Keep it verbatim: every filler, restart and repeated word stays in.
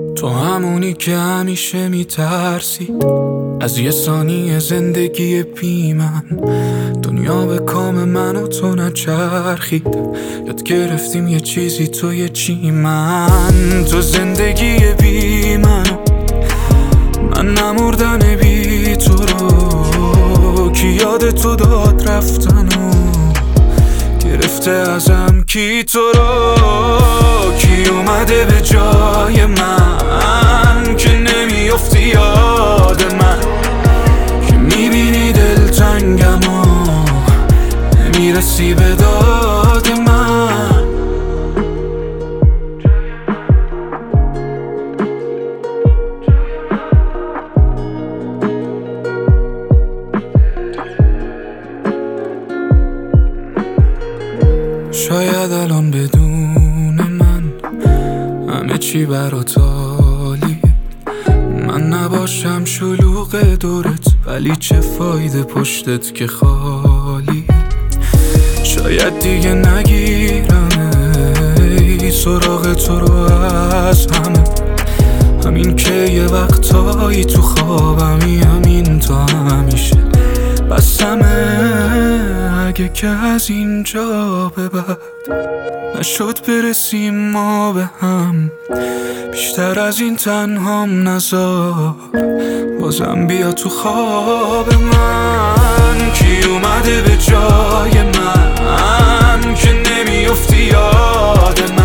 تو همونی که همیشه میترسی از یه ثانیه زندگی بی من. دنیا به کام من و تو نچرخید، یاد گرفتیم یه چیزی تو یه چی من. تو زندگی بی من، من نمردن بی تو رو. کی یاد تو داد رفتن و گرفته ازم کی تو رو. کی اومده به جای من که نمیافتی یاد من، که میبینی دلتنگم و نمیرسی به داد من. شاید الان بدون من همه چی برات عالیه، من نباشم شلوغ دورت، ولی چه فایده پشتت که خالی. شاید دیگه نگیرم ای سراغ تو رو از همه، همین که یه وقتایی تو خوابمی، همین تا همیشه بسمه. اگه که از اینجا به بعد نشد برسیم ما به هم، بیشتر از این تنهام نذار، بازم بیا تو خواب من. کی اومده به جای من که نمیافتی یاد من،